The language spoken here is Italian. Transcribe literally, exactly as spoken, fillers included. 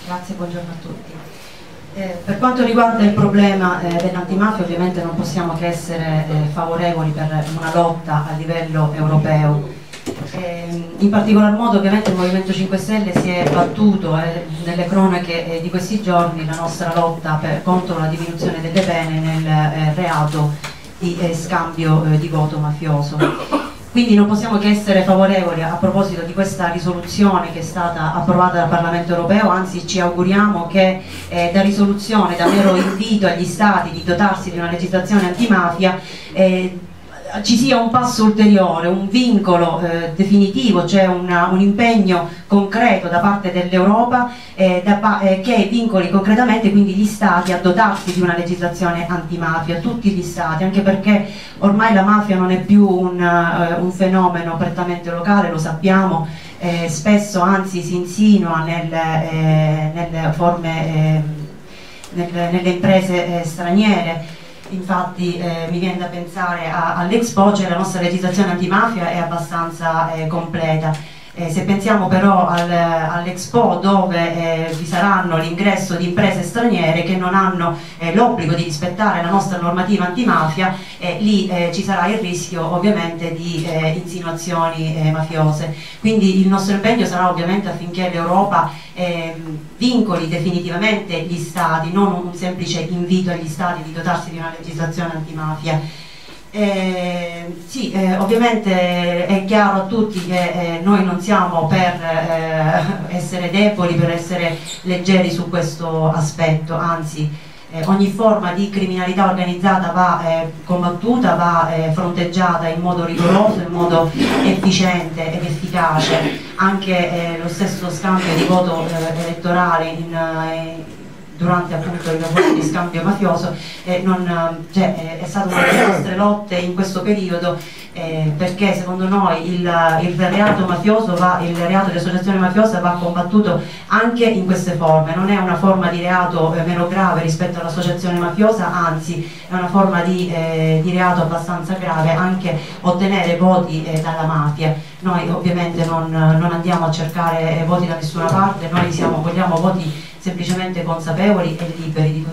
Grazie, buongiorno a tutti. Eh, per quanto riguarda il problema eh, dell'antimafia, ovviamente non possiamo che essere eh, favorevoli per una lotta a livello europeo. Eh, in particolar modo ovviamente il Movimento cinque Stelle si è battuto eh, nelle cronache eh, di questi giorni la nostra lotta per, contro la diminuzione delle pene nel eh, reato di eh, scambio eh, di voto mafioso. Quindi non possiamo che essere favorevoli a proposito di questa risoluzione che è stata approvata dal Parlamento europeo, anzi ci auguriamo che eh, da risoluzione, da mero invito agli Stati di dotarsi di una legislazione antimafia, eh, ci sia un passo ulteriore, un vincolo eh, definitivo, cioè una, un impegno concreto da parte dell'Europa eh, eh, che vincoli concretamente quindi gli Stati a dotarsi di una legislazione antimafia, tutti gli Stati, anche perché ormai la mafia non è più un, uh, un fenomeno prettamente locale, lo sappiamo, eh, spesso anzi si insinua nel, eh, nelle forme, eh, nel, nelle imprese eh, straniere. Infatti eh, mi viene da pensare all'Expo, cioè la nostra legislazione antimafia è abbastanza eh, completa. Eh, se pensiamo però al, all'Expo dove eh, vi saranno l'ingresso di imprese straniere che non hanno eh, l'obbligo di rispettare la nostra normativa antimafia, eh, lì eh, ci sarà il rischio ovviamente di eh, insinuazioni eh, mafiose. Quindi il nostro impegno sarà ovviamente affinché l'Europa eh, vincoli definitivamente gli Stati, non un semplice invito agli Stati di dotarsi di una legislazione antimafia. Eh, sì, eh, ovviamente è chiaro a tutti che eh, noi non siamo per eh, essere deboli, per essere leggeri su questo aspetto, anzi eh, ogni forma di criminalità organizzata va eh, combattuta, va eh, fronteggiata in modo rigoroso, in modo efficiente ed efficace. Anche eh, lo stesso scambio di voto eh, elettorale in, eh, durante appunto il lavoro di scambio mafioso eh, non, cioè, eh, è stata una delle nostre lotte in questo periodo eh, perché secondo noi il, il reato mafioso va, il reato di associazione mafiosa va combattuto anche in queste forme, non è una forma di reato eh, meno grave rispetto all'associazione mafiosa, anzi è una forma di, eh, di reato abbastanza grave anche ottenere voti eh, dalla mafia. Noi ovviamente non, non andiamo a cercare eh, voti da nessuna parte, noi siamo, vogliamo voti semplicemente consapevoli e liberi di